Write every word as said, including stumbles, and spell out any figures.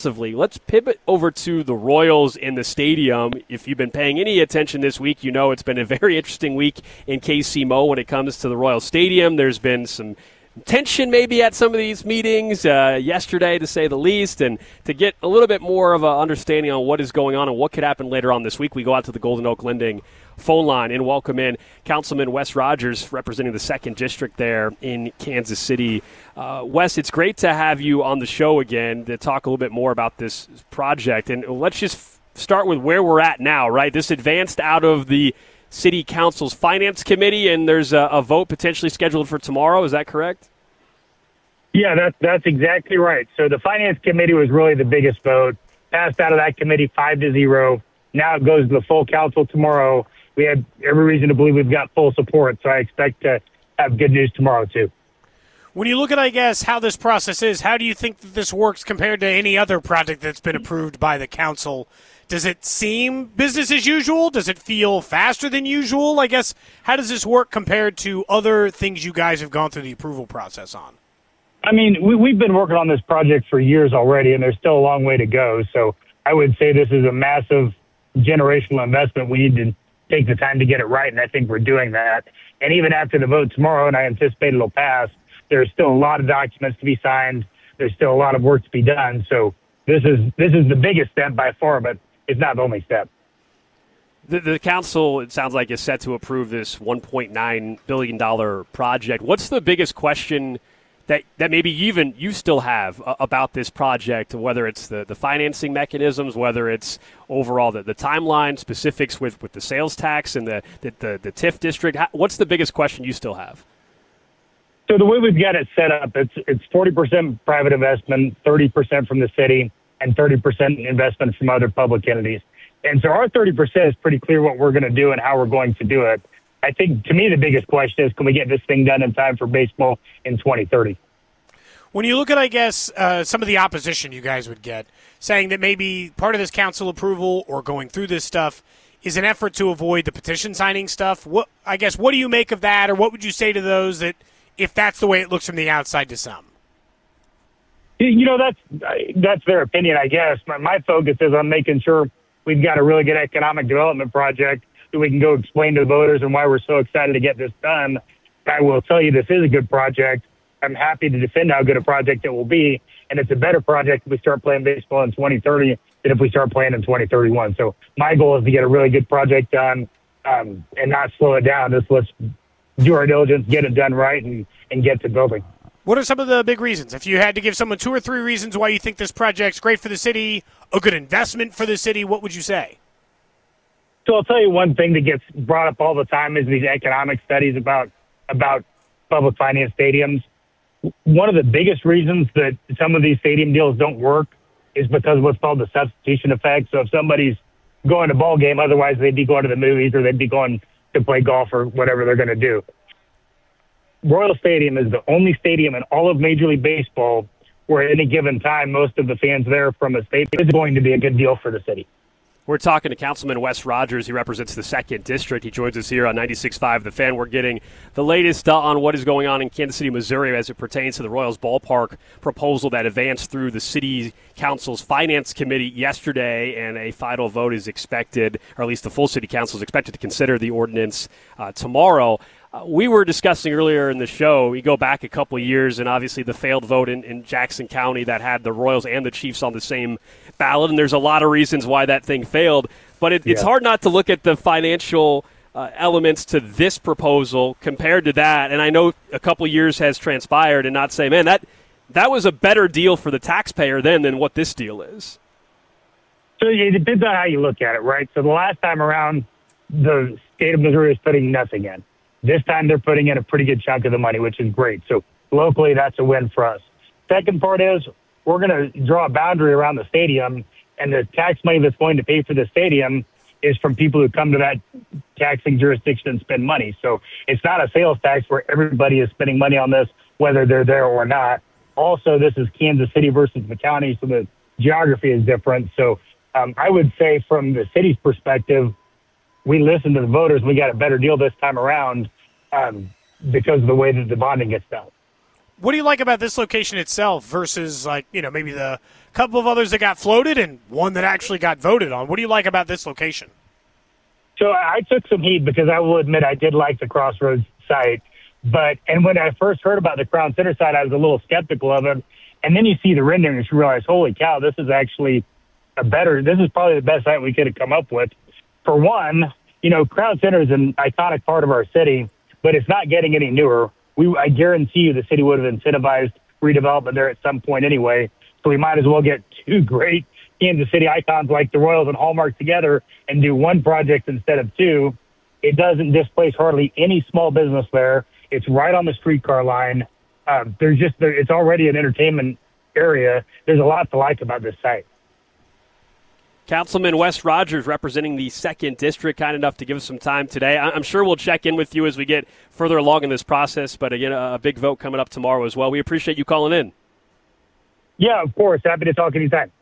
offensively. Let's pivot over to the Royals in the stadium. If you've been paying any attention this week, you know it's been a very interesting week in K C M O when it comes to the Royals Stadium. There's been some tension maybe at some of these meetings uh, yesterday, to say the least, and to get a little bit more of an understanding on what is going on and what could happen later on this week, we go out to the Golden Oak Lending phone line and welcome in Councilman Wes Rogers, representing the second District there in Kansas City. Uh, Wes, it's great to have you on the show again to talk a little bit more about this project, and let's just f- start with where we're at now, right? This advanced out of the City Council's Finance Committee, and there's a, a vote potentially scheduled for tomorrow. Is that correct? Yeah, that, that's exactly right. So the Finance Committee was really the biggest vote. Passed out of that committee five to zero. Now it goes to the full council tomorrow. We have every reason to believe we've got full support, so I expect to have good news tomorrow too. When you look at, I guess, how this process is, how do you think that this works compared to any other project that's been approved by the council? Does it seem business as usual? Does it feel faster than usual? I guess, how does this work compared to other things you guys have gone through the approval process on? I mean, we, we've been working on this project for years already, and there's still a long way to go. So I would say this is a massive generational investment. We need to take the time to get it right, and I think we're doing that. And even after the vote tomorrow, and I anticipate it'll pass, there's still a lot of documents to be signed. There's still a lot of work to be done. So this is this is the biggest step by far, but it's not the only step. The, the council, it sounds like, is set to approve this one point nine billion dollars project. What's the biggest question that, that maybe even you still have uh, about this project, whether it's the, the financing mechanisms, whether it's overall the, the timeline, specifics with, with the sales tax and the, the, the, the T I F district? How, what's the biggest question you still have? So the way we've got it set up, it's it's forty percent private investment, thirty percent from the city, and thirty percent investment from other public entities. And so our thirty percent is pretty clear what we're going to do and how we're going to do it. I think, to me, the biggest question is, can we get this thing done in time for baseball in twenty thirty? When you look at, I guess, uh, some of the opposition you guys would get, saying that maybe part of this council approval or going through this stuff is an effort to avoid the petition signing stuff, what I guess, what do you make of that, or what would you say to those that, if that's the way it looks from the outside to some? You know, that's that's their opinion, I guess. My, my focus is on making sure we've got a really good economic development project that we can go explain to the voters and why we're so excited to get this done. I will tell you this is a good project. I'm happy to defend how good a project it will be, and it's a better project if we start playing baseball in twenty thirty than if we start playing in twenty thirty-one. So my goal is to get a really good project done um, and not slow it down. Just let's do our diligence, get it done right, and, and get to building. What are some of the big reasons? If you had to give someone two or three reasons why you think this project's great for the city, a good investment for the city, what would you say? So I'll tell you one thing that gets brought up all the time is these economic studies about about public finance stadiums. One of the biggest reasons that some of these stadium deals don't work is because of what's called the substitution effect. So if somebody's going to a ball game, otherwise they'd be going to the movies or they'd be going to play golf or whatever they're going to do. Royal Stadium is the only stadium in all of Major League Baseball where at any given time most of the fans there from a stadium is going to be a good deal for the city. We're talking to Councilman Wes Rogers. He represents the second District. He joins us here on ninety-six point five The Fan. We're getting the latest uh, on what is going on in Kansas City, Missouri as it pertains to the Royals ballpark proposal that advanced through the City Council's Finance Committee yesterday, and a final vote is expected, or at least the full City Council is expected to consider the ordinance uh, tomorrow. Uh, we were discussing earlier in the show, we go back a couple of years, and obviously the failed vote in, in Jackson County that had the Royals and the Chiefs on the same ballot, and there's a lot of reasons why that thing failed. But it, yeah. it's hard not to look at the financial uh, elements to this proposal compared to that, and I know a couple of years has transpired, and not say, man, that that was a better deal for the taxpayer then than what this deal is. So it depends on how you look at it, right? So the last time around, the state of Missouri is putting nothing in. This time they're putting in a pretty good chunk of the money, which is great. So locally, that's a win for us. Second part is we're going to draw a boundary around the stadium, and the tax money that's going to pay for the stadium is from people who come to that taxing jurisdiction and spend money. So it's not a sales tax where everybody is spending money on this, whether they're there or not. Also, this is Kansas City versus the county, so the geography is different. So um, I would say from the city's perspective, we listened to the voters. We got a better deal this time around um, because of the way that the bonding gets done. What do you like about this location itself versus, like, you know, maybe the couple of others that got floated, and one that actually got voted on. What do you like about this location? So I took some heat because I will admit I did like the Crossroads site. But, and when I first heard about the Crown Center site, I was a little skeptical of it. And then you see the renderings, you realize, holy cow, this is actually a better, this is probably the best site we could have come up with. For one, you know, Crown Center is an iconic part of our city, but it's not getting any newer. We, I guarantee you the city would have incentivized redevelopment there at some point anyway. So we might as well get two great Kansas City icons like the Royals and Hallmark together and do one project instead of two. It doesn't displace hardly any small business there. It's right on the streetcar line. Uh, there's just, there, it's already an entertainment area. There's a lot to like about this site. Councilman Wes Rogers, representing the second District, kind enough to give us some time today. I'm sure we'll check in with you as we get further along in this process, but again, a big vote coming up tomorrow as well. We appreciate you calling in. Yeah, of course. Happy to talk anytime.